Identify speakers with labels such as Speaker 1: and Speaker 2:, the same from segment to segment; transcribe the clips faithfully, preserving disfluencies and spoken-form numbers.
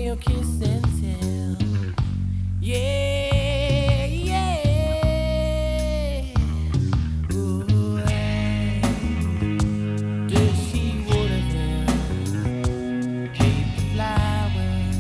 Speaker 1: real kiss and tell. Yeah, yeah. Ooh, hey. Does she water them paper flowers?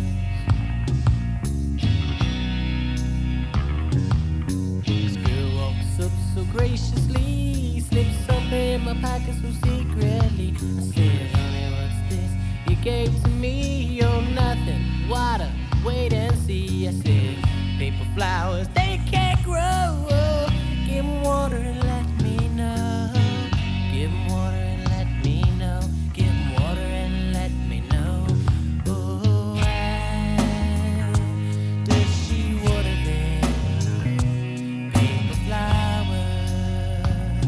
Speaker 1: This girl walks up so graciously, slips something in my pocket so secretly. I said, honey, what's this you gave to me? You're nothing, water, wait and see. I said, paper flowers, they can't grow. Give 'em water and let me know. Give 'em water and let me know. Give 'em water and let me know. Oh, why does she water them paper flowers?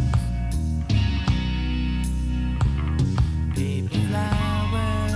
Speaker 1: Paper flowers.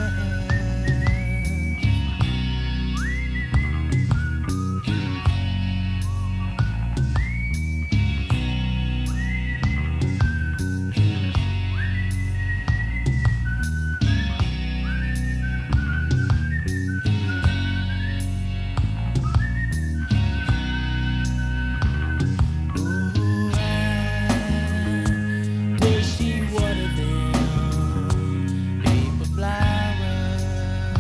Speaker 1: Ooh, why does she water them paper flowers?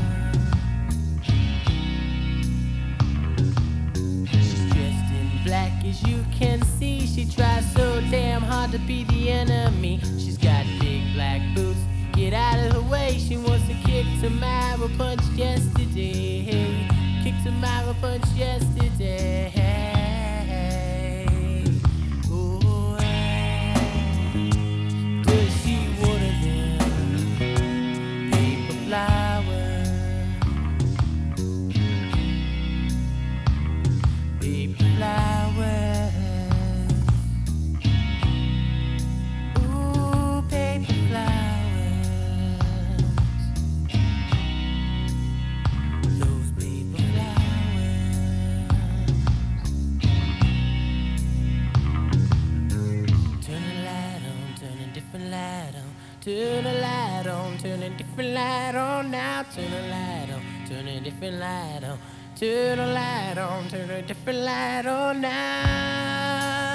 Speaker 1: She's dressed in black as you can see. She tries so damn hard to be the enemy. She's got big black boots, get out of her way. She wants to kick Tamara punch yesterday. Kick Tamara punch yesterday. Ooh, why does she water them paper flowers? Paper flowers. Ooh, paper flowers. Those paper flowers. Turn the light on, turn a different light on. Turn the light on, turn a different light on now. Turn the light on, turn a different light on. Turn the light on, turn a different light on now.